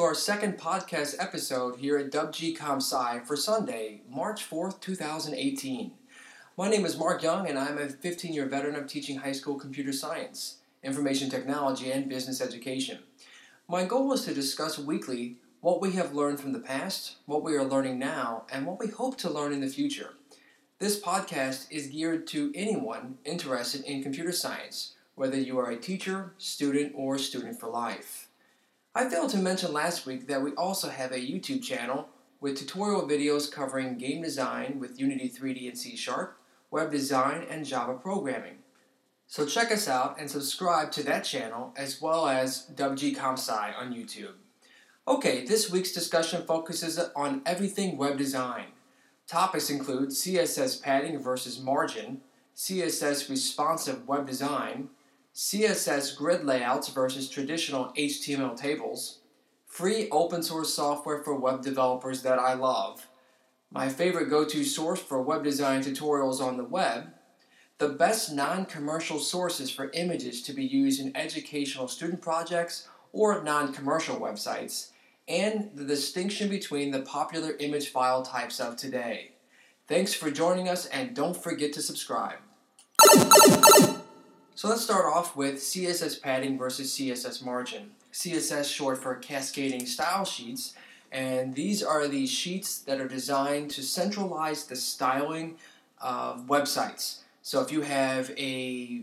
our second podcast episode here at WG ComSci for Sunday, March 4th, 2018. My name is Mark Young, and I'm a 15-year veteran of teaching high school computer science, information technology, and business education. My goal is to discuss weekly what we have learned from the past, what we are learning now, and what we hope to learn in the future. This podcast is geared to anyone interested in computer science, whether you are a teacher, student, or student for life. I failed to mention last week that we also have a YouTube channel with tutorial videos covering game design with Unity 3D and C#, web design, and Java programming. So check us out and subscribe to that channel as well as WG ComSci on YouTube. Okay, this week's discussion focuses on everything web design. Topics include CSS padding versus margin, CSS responsive web design, CSS grid layouts versus traditional HTML tables, free open source software for web developers that I love, my favorite go-to source for web design tutorials on the web, the best non-commercial sources for images to be used in educational student projects or non-commercial websites, and the distinction between the popular image file types of today. Thanks for joining us, and don't forget to subscribe. So let's start off with CSS padding versus CSS margin. CSS short for cascading style sheets, and these are the sheets that are designed to centralize the styling of websites. So if you have a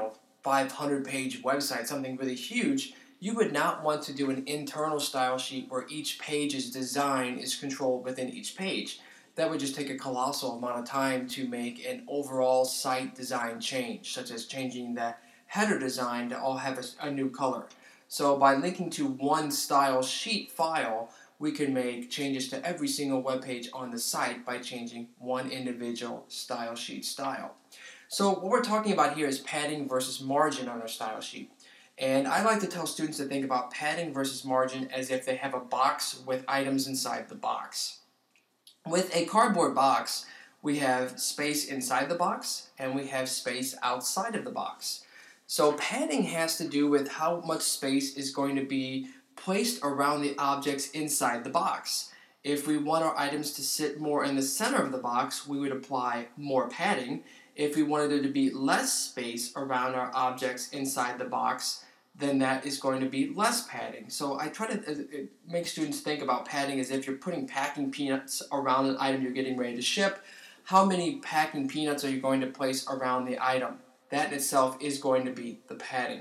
500-page website, something really huge, you would not want to do an internal style sheet where each page's design is controlled within each page. That would just take a colossal amount of time to make an overall site design change, such as changing the header design to all have a new color. So by linking to one style sheet file, we can make changes to every single web page on the site by changing one individual style sheet style. So what we're talking about here is padding versus margin on our style sheet. And I like to tell students to think about padding versus margin as if they have a box with items inside the box. With a cardboard box, we have space inside the box and we have space outside of the box. So padding has to do with how much space is going to be placed around the objects inside the box. If we want our items to sit more in the center of the box, we would apply more padding. If we wanted there to be less space around our objects inside the box, then that is going to be less padding. So I try to make students think about padding as if you're putting packing peanuts around an item you're getting ready to ship. How many packing peanuts are you going to place around the item? That in itself is going to be the padding.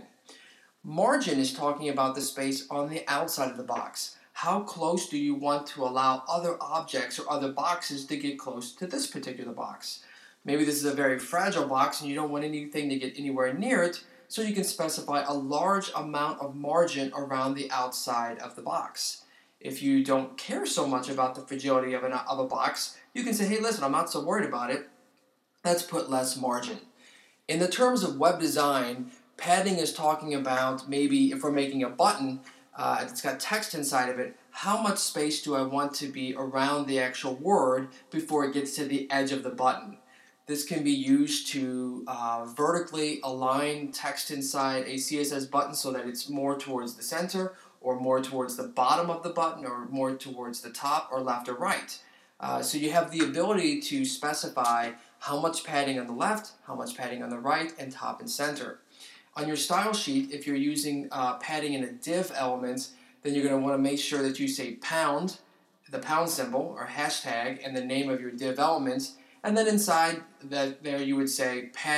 Margin is talking about the space on the outside of the box. How close do you want to allow other objects or other boxes to get close to this particular box? Maybe this is a very fragile box and you don't want anything to get anywhere near it, so you can specify a large amount of margin around the outside of the box. If you don't care so much about the fragility of a box, you can say, hey, listen, I'm not so worried about it. Let's put less margin. In the terms of web design, padding is talking about maybe if we're making a button, it's got text inside of it, how much space do I want to be around the actual word before it gets to the edge of the button? This can be used to vertically align text inside a CSS button so that it's more towards the center or more towards the bottom of the button or more towards the top or left or right. So you have the ability to specify how much padding on the left, how much padding on the right, and top and center. On your style sheet, if you're using padding in a div element, then you're going to want to make sure that you say pound, the pound symbol or hashtag, and the name of your div element. And then inside that there you would say padding :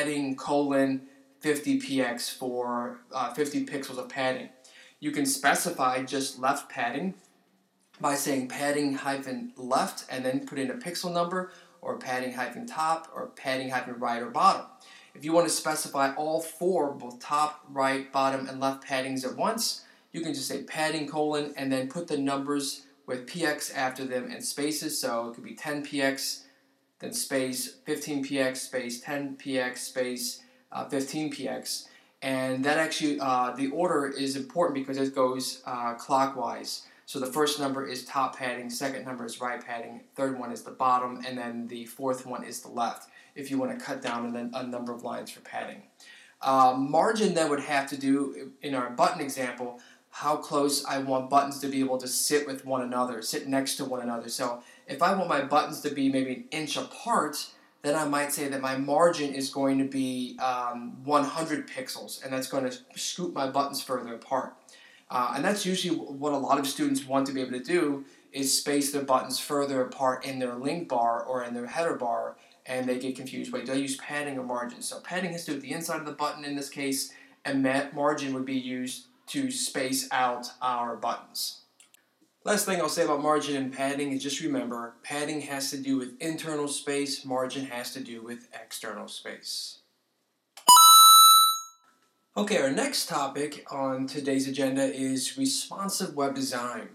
50px for 50 pixels of padding. You can specify just left padding by saying padding hyphen left and then put in a pixel number, or padding hyphen top, or padding hyphen right or bottom. If you want to specify all four, both top, right, bottom, and left paddings at once, you can just say padding : and then put the numbers with px after them and spaces. So it could be 10px, then space 15px, space 10px, space 15px. And that actually, the order is important because it goes clockwise. So the first number is top padding, second number is right padding, third one is the bottom, and then the fourth one is the left, if you want to cut down a number of lines for padding. Margin then would have to do, in our button example, how close I want buttons to be able to sit with one another, sit next to one another. So if I want my buttons to be maybe an inch apart, then I might say that my margin is going to be 100 pixels, and that's going to scoot my buttons further apart. And that's usually what a lot of students want to be able to do, is space their buttons further apart in their link bar or in their header bar, and they get confused. Wait, do I use padding or margin? So padding has to do with the inside of the button in this case, and margin would be used to space out our buttons. Last thing I'll say about margin and padding is just remember, padding has to do with internal space, margin has to do with external space. Okay, our next topic on today's agenda is responsive web design.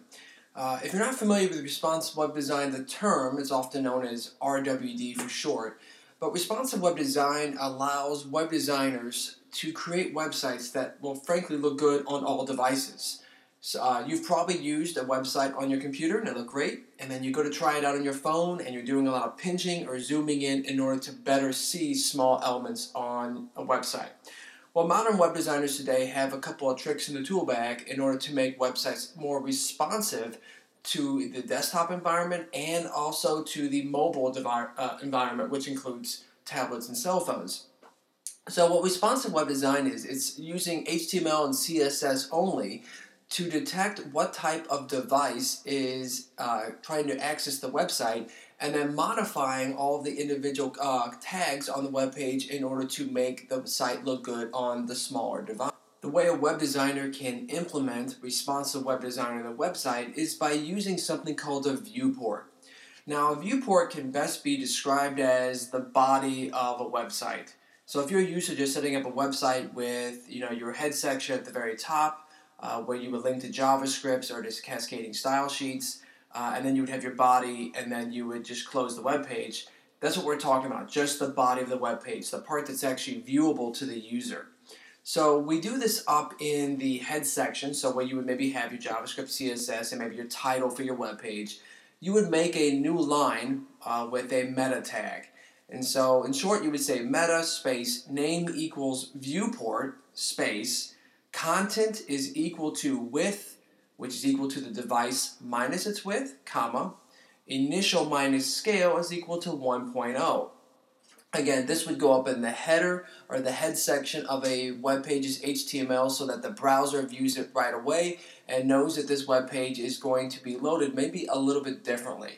If you're not familiar with responsive web design, the term is often known as RWD for short, but responsive web design allows web designers to create websites that will frankly look good on all devices. So, you've probably used a website on your computer and it looked great, and then you go to try it out on your phone and you're doing a lot of pinching or zooming in order to better see small elements on a website. Well, modern web designers today have a couple of tricks in the tool bag in order to make websites more responsive to the desktop environment and also to the mobile environment, which includes tablets and cell phones. So what responsive web design is, it's using HTML and CSS only to detect what type of device is trying to access the website, and then modifying all of the individual tags on the web page in order to make the site look good on the smaller device. The way a web designer can implement responsive web design on a website is by using something called a viewport. Now, a viewport can best be described as the body of a website. So if you're used to just setting up a website with your head section at the very top, where you would link to JavaScripts or just cascading style sheets, and then you would have your body, and then you would just close the web page. That's what we're talking about, just the body of the web page, the part that's actually viewable to the user. So we do this up in the head section, so where you would maybe have your JavaScript, CSS, and maybe your title for your web page. You would make a new line with a meta tag. And so in short, you would say meta space name equals viewport space content is equal to width, which is equal to the device minus its width, comma, initial minus scale is equal to 1.0. Again, this would go up in the header or the head section of a web page's HTML so that the browser views it right away and knows that this web page is going to be loaded maybe a little bit differently.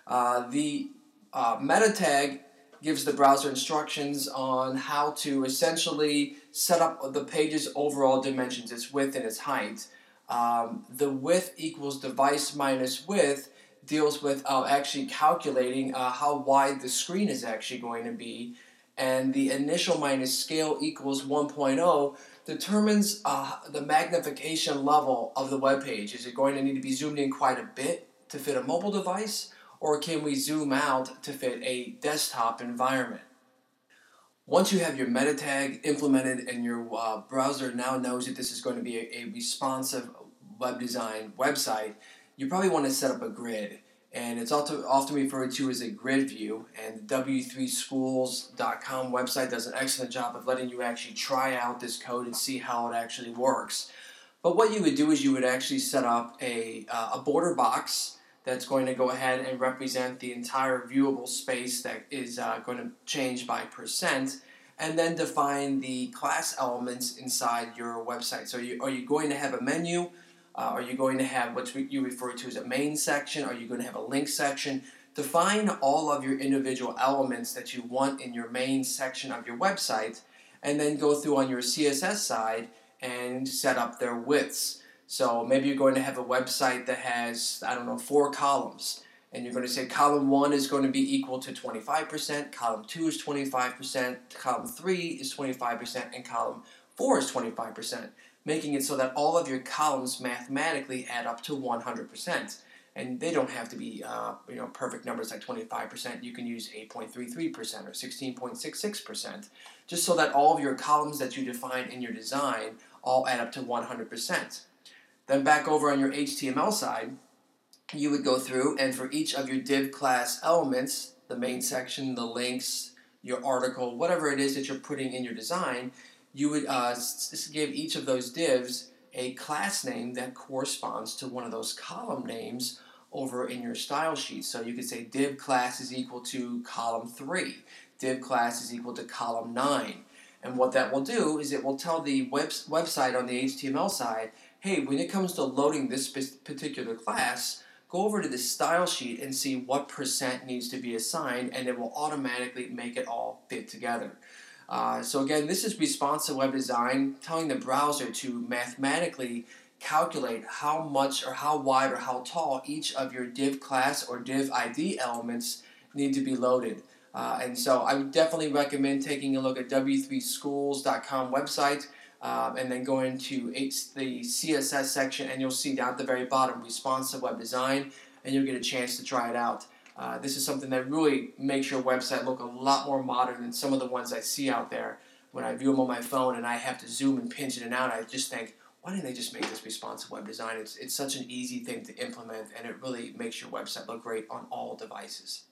The meta tag gives the browser instructions on how to essentially set up the page's overall dimensions, its width and its height. The width equals device minus width deals with actually calculating how wide the screen is actually going to be, and the initial minus scale equals 1.0 determines the magnification level of the web page. Is it going to need to be zoomed in quite a bit to fit a mobile device, or can we zoom out to fit a desktop environment? Once you have your meta tag implemented and your browser now knows that this is going to be a responsive web design website, you probably want to set up a grid. And it's often referred to as a grid view, and the w3schools.com website does an excellent job of letting you actually try out this code and see how it actually works. But what you would do is you would actually set up a border box that's going to go ahead and represent the entire viewable space that is going to change by percent, and then define the class elements inside your website. So are you going to have a menu? Are you going to have what you refer to as a main section? Are you going to have a link section? Define all of your individual elements that you want in your main section of your website, and then go through on your CSS side and set up their widths. So maybe you're going to have a website that has, 4 columns. And you're going to say column 1 is going to be equal to 25%, column 2 is 25%, column 3 is 25%, and column 4 is 25%. Making it so that all of your columns mathematically add up to 100%. And they don't have to be perfect numbers like 25%. You can use 8.33% or 16.66%, just so that all of your columns that you define in your design all add up to 100%. Then back over on your HTML side, you would go through, and for each of your div class elements, the main section, the links, your article, whatever it is that you're putting in your design, you would give each of those divs a class name that corresponds to one of those column names over in your style sheet. So you could say div class is equal to column 3, div class is equal to column 9. And what that will do is it will tell the website on the HTML side, hey, when it comes to loading this particular class, go over to the style sheet and see what percent needs to be assigned, and it will automatically make it all fit together. So again, this is responsive web design, telling the browser to mathematically calculate how much or how wide or how tall each of your div class or div ID elements need to be loaded. And so I would definitely recommend taking a look at w3schools.com website and then going to the CSS section, and you'll see down at the very bottom responsive web design, and you'll get a chance to try it out. This is something that really makes your website look a lot more modern than some of the ones I see out there. When I view them on my phone and I have to zoom and pinch in and out, I just think, why didn't they just make this responsive web design? It's such an easy thing to implement, and it really makes your website look great on all devices.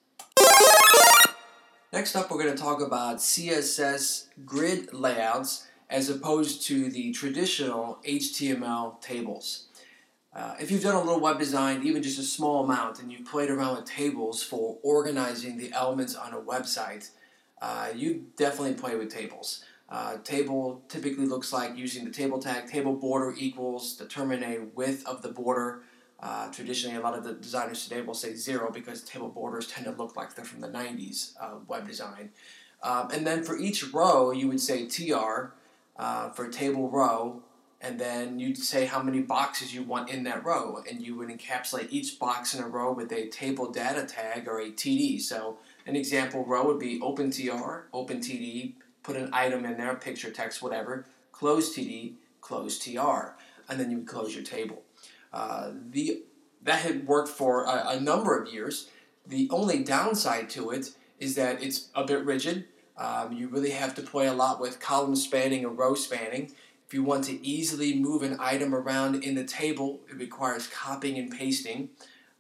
Next up, we're going to talk about CSS grid layouts as opposed to the traditional HTML tables. If you've done a little web design, even just a small amount, and you've played around with tables for organizing the elements on a website, you definitely play with tables. Table typically looks like using the table tag, table border equals, determine a width of the border. Traditionally, a lot of the designers today will say 0 because table borders tend to look like they're from the 90s web design. And then for each row, you would say TR for table row, and then you'd say how many boxes you want in that row, and you would encapsulate each box in a row with a table data tag or a TD. So an example row would be open TR, open TD, put an item in there, picture, text, whatever, close TD, close TR, and then you would close your table. That had worked for a number of years. The only downside to it is that it's a bit rigid. You really have to play a lot with column spanning or row spanning. If you want to easily move an item around in the table, it requires copying and pasting.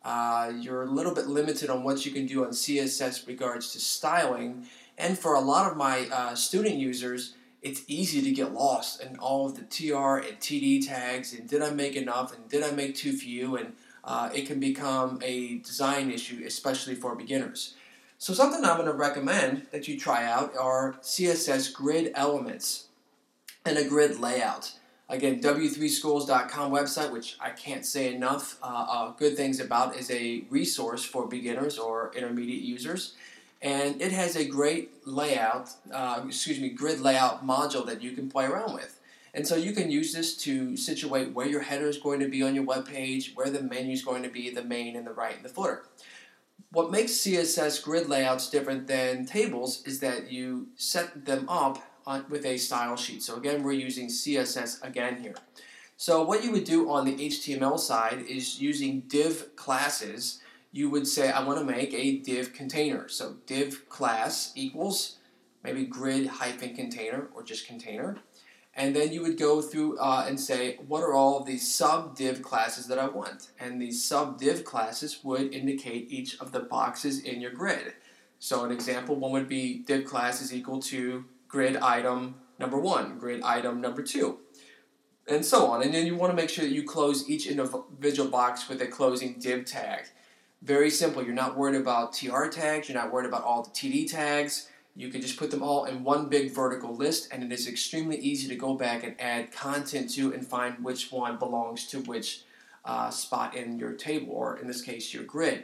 You're a little bit limited on what you can do on CSS regards to styling. And for a lot of my student users, it's easy to get lost in all of the TR and TD tags, and did I make enough, and did I make too few, and it can become a design issue, especially for beginners. So something I'm going to recommend that you try out are CSS grid elements and a grid layout. Again, w3schools.com website, which I can't say enough good things about, is a resource for beginners or intermediate users. And it has a great layout, grid layout module that you can play around with. And so you can use this to situate where your header is going to be on your web page, where the menu is going to be, the main and the right and the footer. What makes CSS grid layouts different than tables is that you set them up with a style sheet. So again, we're using CSS again here. So what you would do on the HTML side is using div classes. You would say, I want to make a div container. So div class equals maybe grid hyphen container or just container. And then you would go through and say, what are all of these sub-div classes that I want? And these sub-div classes would indicate each of the boxes in your grid. So an example, one would be div class is equal to grid item number 1, grid item number 2, and so on. And then you want to make sure that you close each individual box with a closing div tag. Very simple. You're not worried about TR tags. You're not worried about all the TD tags. You can just put them all in one big vertical list, and it is extremely easy to go back and add content to and find which one belongs to which spot in your table, or in this case, your grid.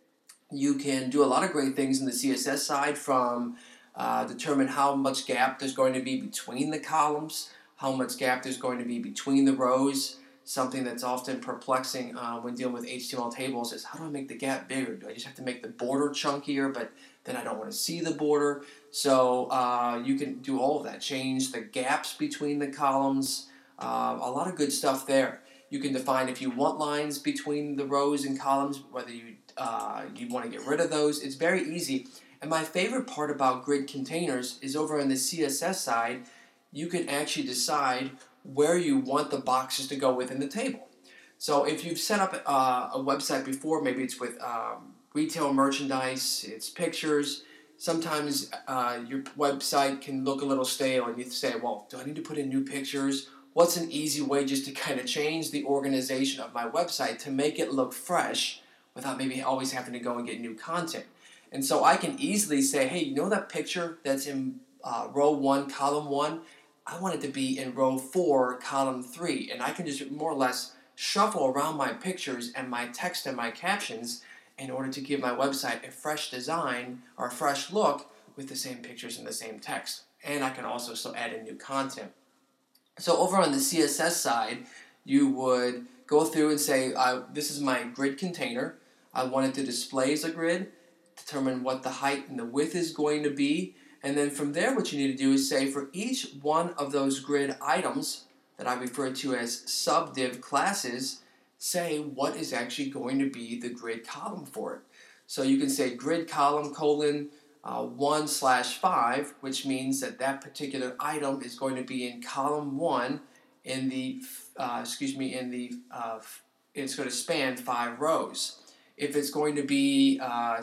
You can do a lot of great things in the CSS side, from determine how much gap there's going to be between the columns, how much gap there's going to be between the rows. Something that's often perplexing when dealing with HTML tables is, how do I make the gap bigger? Do I just have to make the border chunkier, but then I don't want to see the border? So you can do all of that. Change the gaps between the columns. A lot of good stuff there. You can define if you want lines between the rows and columns, whether you want to get rid of those. It's very easy. And my favorite part about grid containers is over on the CSS side, you can actually decide where you want the boxes to go within the table. So if you've set up a website before, maybe it's with retail merchandise, it's pictures, sometimes your website can look a little stale, and you say, well, do I need to put in new pictures? what's an easy way just to kind of change the organization of my website to make it look fresh without maybe always having to go and get new content. And so I can easily say, hey, you know that picture that's in row 1, column 1? I want it to be in row 4, column 3. And I can just more or less shuffle around my pictures and my text and my captions in order to give my website a fresh design or a fresh look with the same pictures and the same text. And I can also still add in new content. So over on the CSS side, you would go through and say, this is my grid container. I want it to display as a grid, determine what the height and the width is going to be, and then from there what you need to do is say for each one of those grid items that I refer to as subdiv classes, say what is actually going to be the grid column for it. So you can say grid column colon 1/5, which means that that particular item is going to be in column 1 in the, it's going to span 5 rows. If it's going to be,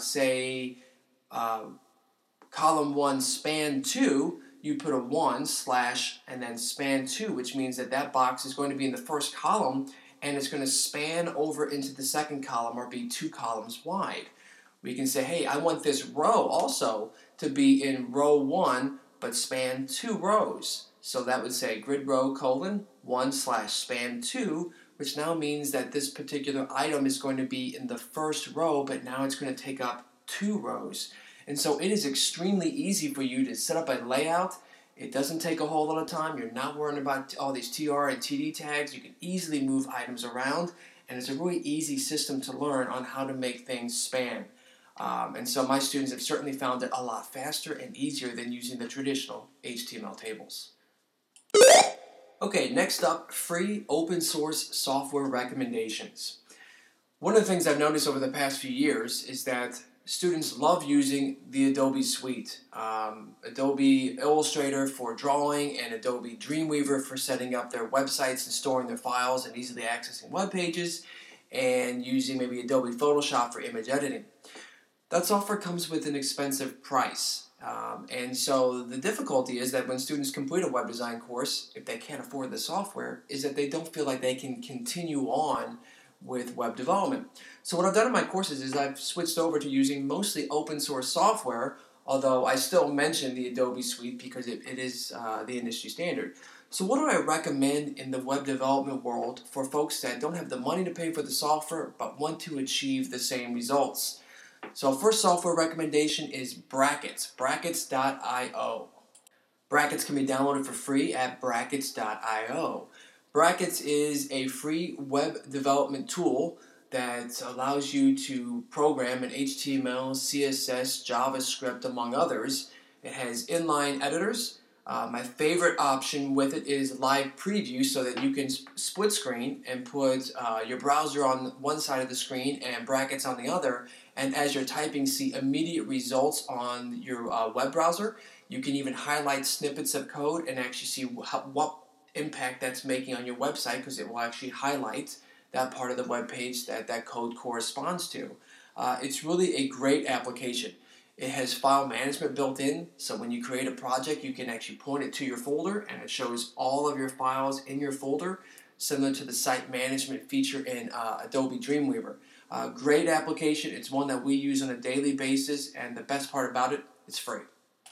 column 1 span 2, you put a 1/ and then span 2, which means that that box is going to be in the first column and it's going to span over into the second column or be 2 columns wide. We can say, hey, I want this row also to be in row 1 but span 2 rows. So that would say grid row colon 1/span 2, which now means that this particular item is going to be in the first row, but now it's going to take up 2 rows. And so it is extremely easy for you to set up a layout. It doesn't take a whole lot of time. You're not worrying about all these TR and TD tags. You can easily move items around, and it's a really easy system to learn on how to make things span. And so my students have certainly found it a lot faster and easier than using the traditional HTML tables. Okay, next up, free open source software recommendations. One of the things I've noticed over the past few years is that students love using the Adobe Suite. Adobe Illustrator for drawing and Adobe Dreamweaver for setting up their websites and storing their files and easily accessing web pages, and using maybe Adobe Photoshop for image editing. That software comes with an expensive price. And so the difficulty is that when students complete a web design course, if they can't afford the software, is that they don't feel like they can continue on with web development. So what I've done in my courses is I've switched over to using mostly open source software, although I still mention the Adobe Suite because it is the industry standard. So what do I recommend in the web development world for folks that don't have the money to pay for the software but want to achieve the same results? So first software recommendation is Brackets, brackets.io. Brackets can be downloaded for free at brackets.io. Brackets is a free web development tool that allows you to program in HTML, CSS, JavaScript, among others. It has inline editors. My favorite option with it is live preview, so that you can split screen and put your browser on one side of the screen and Brackets on the other, and as you're typing, see immediate results on your web browser. You can even highlight snippets of code and actually see what impact that's making on your website, because it will actually highlight that part of the web page that code corresponds to. It's really a great application. It has file management built in, so when you create a project, you can actually point it to your folder, and it shows all of your files in your folder, similar to the site management feature in Adobe Dreamweaver. Great application. It's one that we use on a daily basis, and the best part about it, it's free.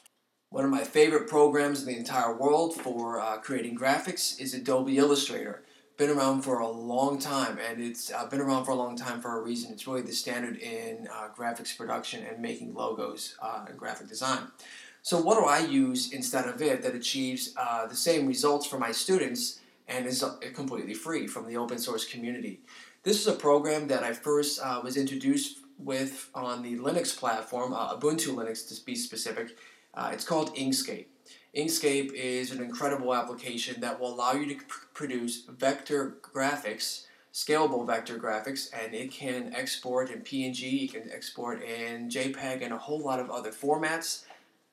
One of my favorite programs in the entire world for creating graphics is Adobe Illustrator. Been around for a long time, and it's been around for a long time for a reason. It's really the standard in graphics production and making logos and graphic design. So what do I use instead of it that achieves the same results for my students and is completely free from the open source community? This is a program that I first was introduced with on the Linux platform, Ubuntu Linux to be specific. It's called Inkscape. Inkscape is an incredible application that will allow you to produce vector graphics, scalable vector graphics, and it can export in PNG, it can export in JPEG, and a whole lot of other formats.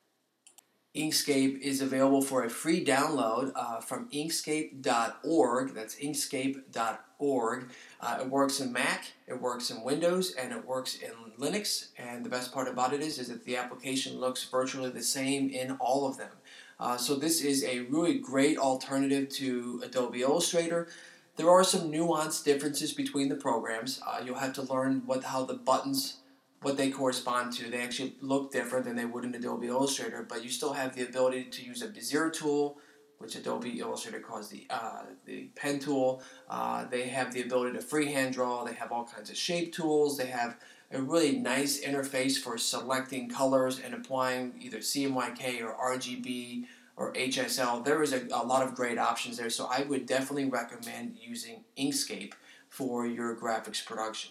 Inkscape is available for a free download from inkscape.org. That's inkscape.org. It works in Mac, it works in Windows, and it works in Linux. And the best part about it is that the application looks virtually the same in all of them. So this is a really great alternative to Adobe Illustrator. There are some nuanced differences between the programs. You'll have to learn how the buttons, what they correspond to. They actually look different than they would in Adobe Illustrator, but you still have the ability to use a Bezier tool, which Adobe Illustrator calls the pen tool. They have the ability to freehand draw. They have all kinds of shape tools. They have a really nice interface for selecting colors and applying either CMYK or RGB or HSL. There is a lot of great options there, so I would definitely recommend using Inkscape for your graphics production.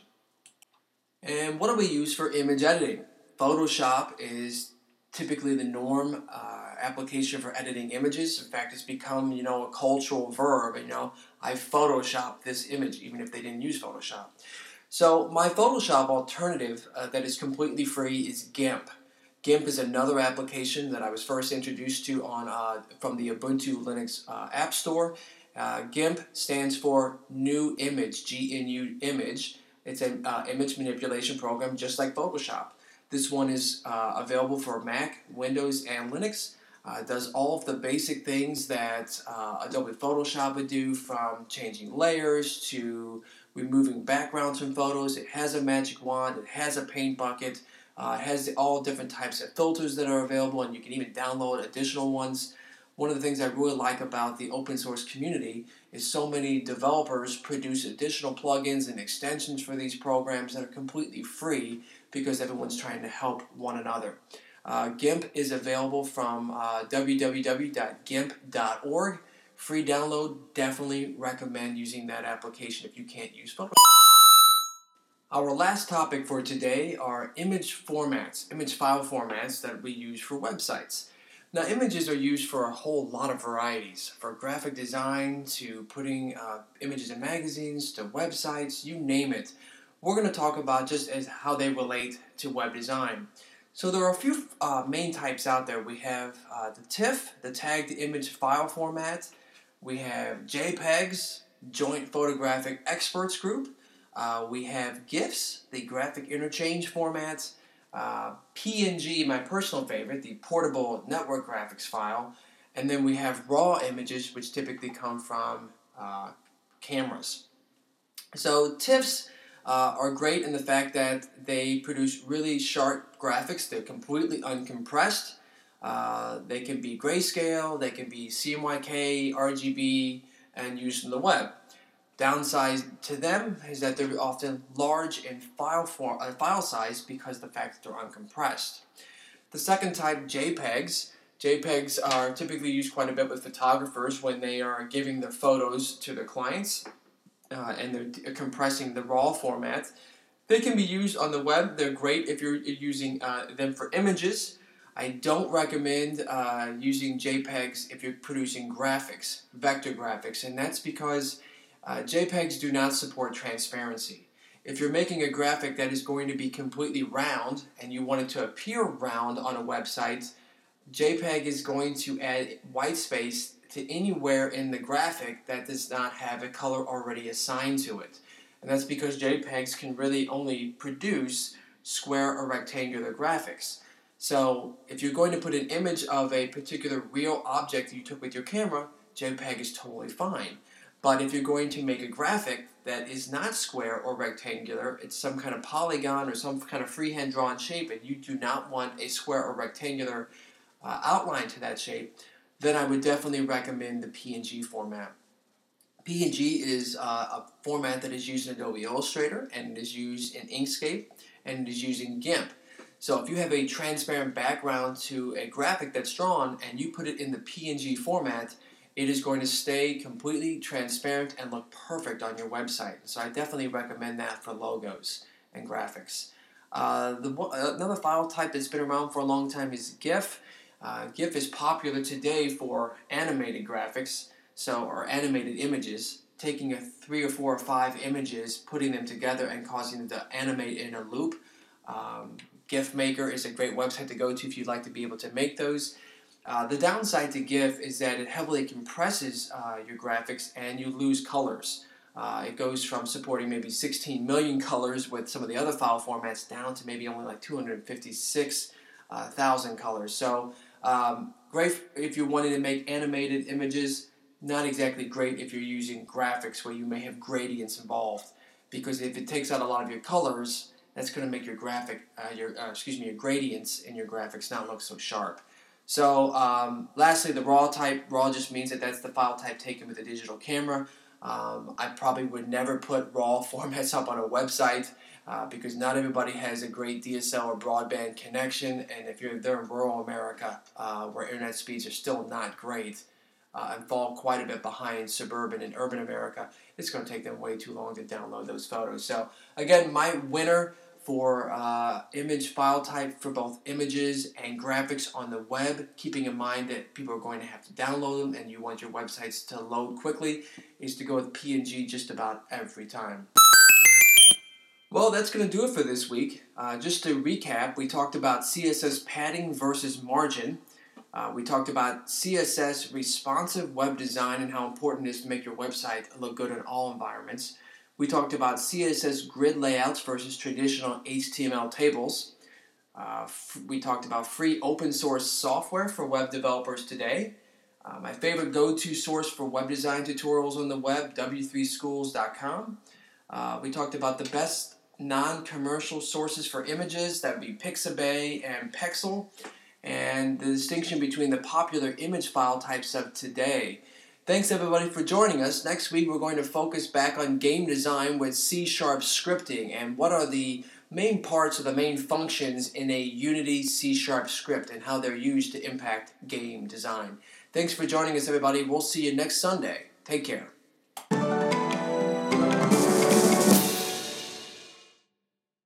And what do we use for image editing? Photoshop is typically the norm application for editing images. In fact, it's become, a cultural verb. I Photoshopped this image, even if they didn't use Photoshop. So my Photoshop alternative that is completely free is GIMP. GIMP is another application that I was first introduced to from the Ubuntu Linux App Store. GIMP stands for New Image, GNU Image. It's an image manipulation program just like Photoshop. This one is available for Mac, Windows, and Linux. It does all of the basic things that Adobe Photoshop would do, from changing layers to removing backgrounds from photos. It has a magic wand. It has a paint bucket. It has all different types of filters that are available, and you can even download additional ones. One of the things I really like about the open source community is so many developers produce additional plugins and extensions for these programs that are completely free because everyone's trying to help one another. GIMP is available from www.gimp.org. Free download. Definitely recommend using that application if you can't use Photoshop. Our last topic for today are image file formats that we use for websites. Now, images are used for a whole lot of varieties, from graphic design to putting images in magazines to websites, you name it. We're going to talk about just as how they relate to web design. So there are a few main types out there. We have the TIFF, the Tagged Image File Format. We have JPEGs, Joint Photographic Experts Group. We have GIFs, the Graphic Interchange Formats. PNG, my personal favorite, the Portable Network Graphics File. And then we have RAW images, which typically come from cameras. So TIFFs are great in the fact that they produce really sharp graphics. They're completely uncompressed. They can be grayscale, they can be CMYK, RGB, and used in the web. Downside to them is that they're often large in file size because of the fact that they're uncompressed. The second type, JPEGs. JPEGs are typically used quite a bit with photographers when they are giving their photos to their clients and they're compressing the RAW format. They can be used on the web. They're great if you're using them for images. I don't recommend using JPEGs if you're producing graphics, vector graphics, and that's because JPEGs do not support transparency. If you're making a graphic that is going to be completely round and you want it to appear round on a website, JPEG is going to add white space to anywhere in the graphic that does not have a color already assigned to it. And that's because JPEGs can really only produce square or rectangular graphics. So if you're going to put an image of a particular real object that you took with your camera, JPEG is totally fine. But if you're going to make a graphic that is not square or rectangular, it's some kind of polygon or some kind of freehand drawn shape, and you do not want a square or rectangular outline to that shape, then I would definitely recommend the PNG format. PNG is a format that is used in Adobe Illustrator, and it is used in Inkscape, and it is used in GIMP. So if you have a transparent background to a graphic that's drawn and you put it in the PNG format, it is going to stay completely transparent and look perfect on your website. So I definitely recommend that for logos and graphics. Another file type that's been around for a long time is GIF. GIF is popular today for animated graphics, or animated images, taking 3 or 4 or 5 images, putting them together and causing them to animate in a loop. GIF Maker is a great website to go to if you'd like to be able to make those. The downside to GIF is that it heavily compresses your graphics and you lose colors. It goes from supporting maybe 16 million colors with some of the other file formats down to maybe only like 256,000 colors. So Great if you're wanting to make animated images. Not exactly great if you're using graphics where you may have gradients involved, because if it takes out a lot of your colors, that's going to make your your gradients in your graphics not look so sharp. So lastly, the RAW type. RAW just means that that's the file type taken with a digital camera. I probably would never put RAW formats up on a website because not everybody has a great DSL or broadband connection, and if you're there in rural America where internet speeds are still not great and fall quite a bit behind suburban and urban America, it's going to take them way too long to download those photos. So again, my winner for image file type for both images and graphics on the web, keeping in mind that people are going to have to download them and you want your websites to load quickly, is to go with PNG just about every time. Well, that's going to do it for this week. Just to recap, we talked about CSS padding versus margin. We talked about CSS responsive web design and how important it is to make your website look good in all environments. We talked about CSS grid layouts versus traditional HTML tables. We talked about free open source software for web developers today. My favorite go-to source for web design tutorials on the web, w3schools.com. We talked about the best non-commercial sources for images, that would be Pixabay and Pexel, and the distinction between the popular image file types of today. Thanks everybody for joining us. Next week we're going to focus back on game design with C# scripting and what are the main parts or the main functions in a Unity C# script and how they're used to impact game design. Thanks for joining us everybody. We'll see you next Sunday. Take care.